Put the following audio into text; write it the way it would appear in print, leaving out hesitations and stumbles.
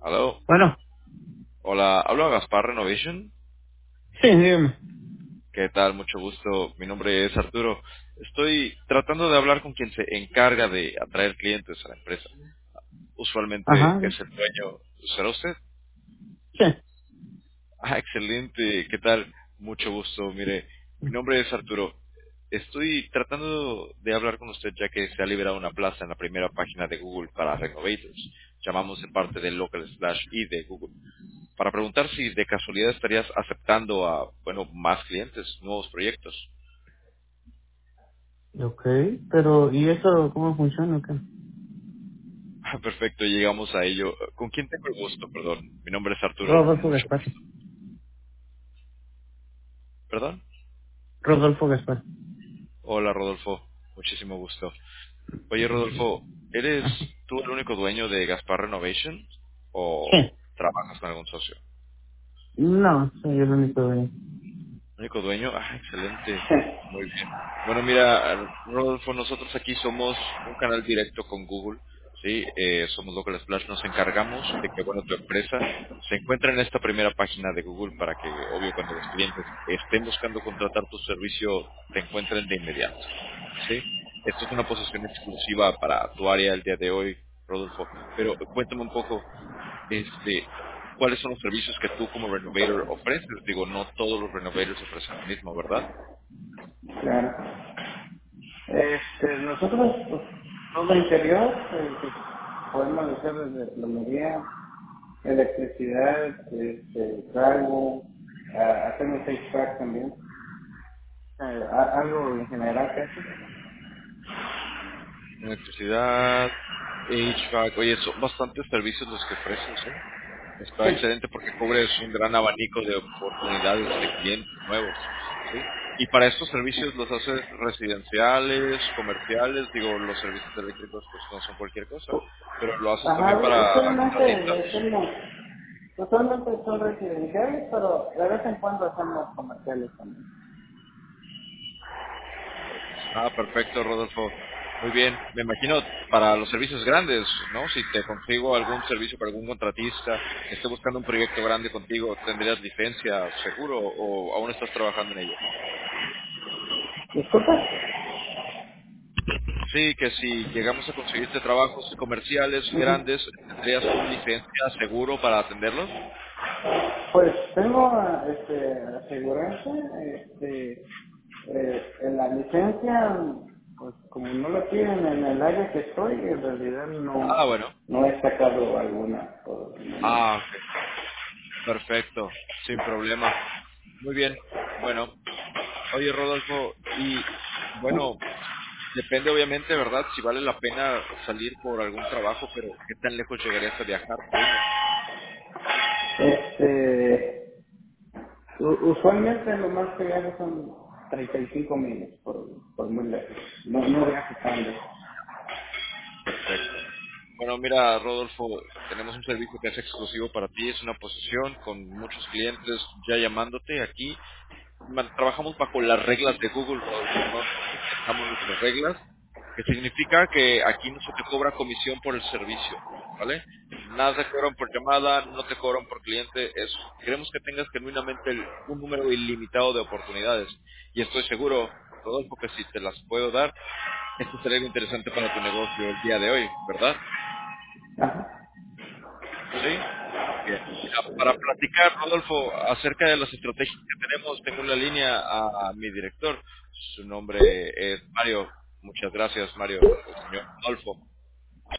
Aló. Bueno, Hola, hablo a Gaspar Renovation. sí, dígame. ¿Qué tal? Mucho gusto. Mi nombre es Arturo. Estoy tratando de hablar con quien se encarga de atraer clientes a la empresa. Usualmente Ajá, es el dueño. ¿Será usted? sí. Ah, excelente. ¿Qué tal? Mucho gusto. Mire, mi nombre es Arturo. Estoy tratando de hablar con usted ya que se ha liberado una plaza en la primera página de Google para Renovators. Llamamos de parte del Local Slash y de Google. Para preguntar si de casualidad estarías aceptando a, bueno, más clientes, nuevos proyectos. Ok, pero ¿y eso cómo funciona? Ok. Ah, perfecto, llegamos a ello. ¿Con quién tengo el gusto? Perdón. Mi nombre es Arturo. Rodolfo Mucho Gaspar. gusto. ¿Perdón? Rodolfo Gaspar. Hola, Rodolfo. Muchísimo gusto. Oye, Rodolfo, ¿eres Ajá. tú el único dueño de Gaspar Renovation o Sí. trabajas con algún socio? No, soy el único de... Único dueño, ah, excelente, Sí. muy bien. Bueno, mira, Rodolfo, nosotros aquí somos un canal directo con Google, ¿sí? Somos Local Splash, nos encargamos de que, bueno, tu empresa se encuentre en esta primera página de Google para que, obvio, cuando los clientes estén buscando contratar tu servicio, te encuentren de inmediato, ¿sí? Esto es una posición exclusiva para tu área el día de hoy, Rodolfo, pero cuéntame un poco, ¿cuáles son los servicios que tú como renovator ofreces? Digo, no todos los renovators ofrecen lo mismo, ¿verdad? Claro. Nosotros, pues, todo interior, podemos hacer desde plomería, electricidad, cargo, hacemos HVAC también. Algo en general que hace. Electricidad, HVAC, oye, son bastantes servicios los que ofreces, ¿eh? Está Sí. excelente porque cubres un gran abanico de oportunidades de clientes nuevos, ¿sí? Y para estos servicios los haces residenciales, comerciales, digo, los servicios eléctricos pues no son cualquier cosa, pero lo haces también Ajá, para usualmente ratitas. hacemos, usualmente son residenciales, pero de vez en cuando hacemos comerciales también. Ah, perfecto, Rodolfo. Muy bien. Me imagino para los servicios grandes, ¿no? Si te consigo algún servicio para algún contratista que esté buscando un proyecto grande contigo, ¿tendrías licencia seguro o aún estás trabajando en ello? Disculpa. Sí, que si llegamos a conseguirte trabajos comerciales Ujú. grandes, ¿tendrías tu licencia seguro para atenderlos? Pues tengo aseguranza, en la licencia, pues como no lo tienen en el área que estoy, en realidad Ah, bueno. no he sacado alguna por el momento. Ah, ok. Perfecto. Sin problema. Muy bien. Bueno, oye, Rodolfo, y bueno, depende obviamente, ¿verdad? Si vale la pena salir por algún trabajo, pero ¿qué tan lejos llegarías a viajar por ello? Este, usualmente lo más que viajo son 35 millas por muy lejos. No viajo tan lejos. Perfecto. Bueno, mira, Rodolfo, tenemos un servicio que es exclusivo para ti, es una posición con muchos clientes ya llamándote aquí. Trabajamos bajo las reglas de Google, Rodolfo, no nos inventamos nuestras reglas, que significa que aquí no se te cobra comisión por el servicio, ¿vale? Nada te cobran por llamada, no te cobran por cliente, queremos que tengas genuinamente un número ilimitado de oportunidades. Y estoy seguro, Rodolfo, que si te las puedo dar, esto sería algo interesante para tu negocio el día de hoy, ¿verdad? Ajá. Sí. Bien. Mira, para platicar, Rodolfo, acerca de las estrategias que tenemos, tengo en la línea a mi director. Su nombre es Mario. Muchas gracias, Mario, el señor Rodolfo.